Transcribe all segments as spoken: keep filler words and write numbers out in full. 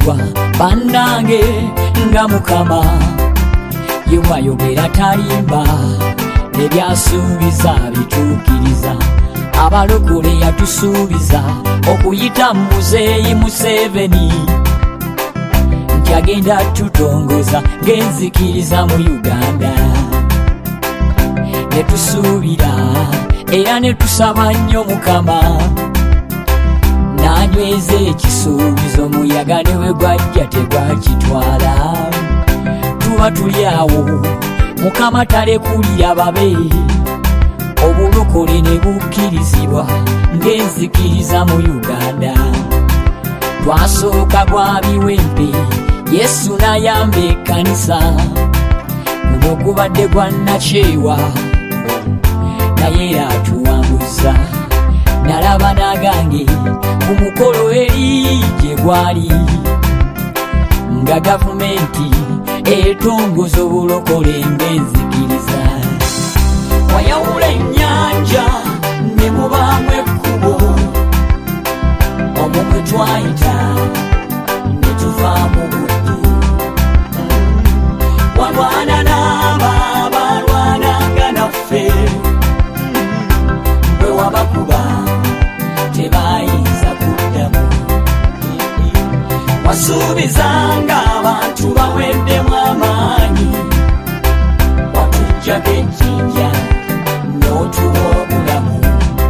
kusubizibwa bannange nga Mukama ye wayogera talimba ebyasuubiza bituukiriza abalokole yatusuubiza okuyita Muzeeyi Museveni nti agenda tutongoza ng'enzikiriza mu Uganda ne tusuubira era ne tusaba nnyo Mukama n'anyweza ekisuubizo muyaga ne we gwajja tegwakitwala tuba tuli awo Mukama talekulira babe obulokole ne bukkirizibwa ng'enzikiriza mu Uganda twasooka gwa biwempe Yesu n'ayamba ekkanisa guno gubadde gwa nakyewa naye era atuwambuza nalaba nagange ku mukolo eri gye gwali nga gavumenti etongoza obulokole ng'enzikiriza wayawula ennyanja ne mubaamu ekkubo omwo mwe twayita ne tuva mu buddu walwana n'abo abalwananga naffe bwe wabakuba tebayinza kuddamu wasuubizanga abantu baweddemu amaanyi watujjako ejjinja n'otuwa obulamu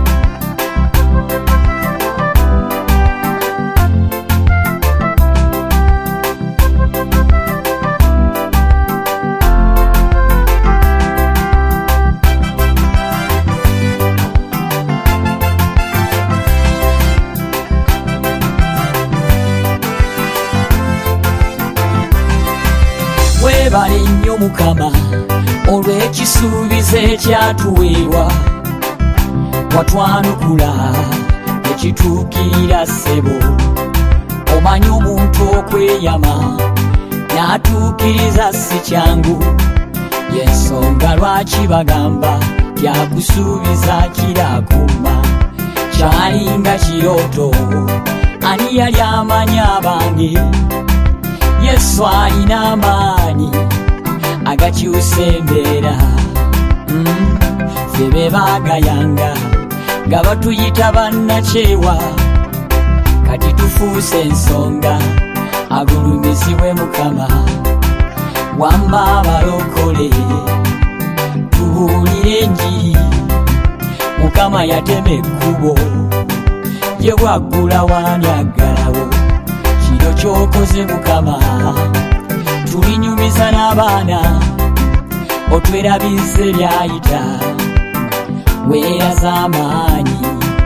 webale nnyo Mukama olw'ekisuubizo ekyatuweebwa watwanukula ekituukirira ssebo omanyi omuntu okweyama n'atuukiriza si kyangu y'ensonga lwaki bagamba byakusuubiza kirakumma kyalinga kirooto ani yali amanyi abange Yesu alina amaanyi agakyusa embeera mm, ffe be baagayanga nga batuyita bannakyewa kati tufuuse ensonga agulumizibwe Mukama wamba abalokole tubuulire enjiri Mukama yatema ekkubo ye bwaggula wanyaggalawo kino ky'okoze Mukama tulinyumiza n'abaana otwerabize lyayita weeraza amaanyi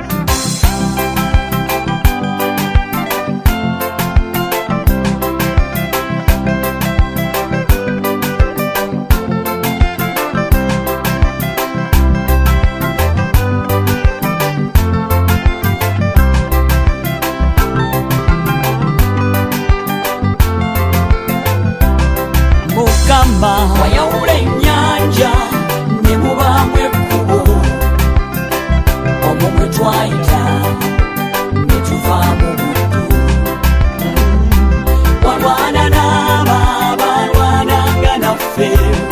wayawula ennyanja ne mubaamu ekkubo omwo mwe twayita ne tuva mu buddu walwana n'abo abalwananga naffe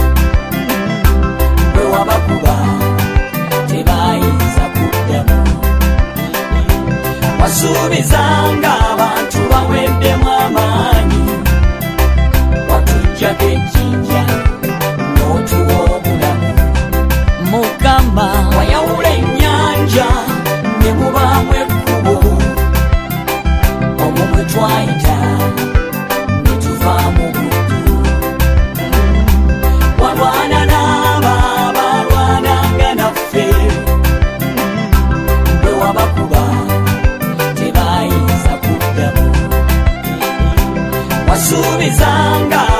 bwe wabakuba tebayinza kuddamu wasuubizanga abantu baweddemu amaanyi watujjako ejjinja n'otuwa obulamu Mukama wayawula ennyanja ne mubaamu ekkubo omwo mwe twayita ne tuva mu buddu walwana n'abo abalwananga naffe bwe wabakuba tebayinza kuddamu wasuubizanga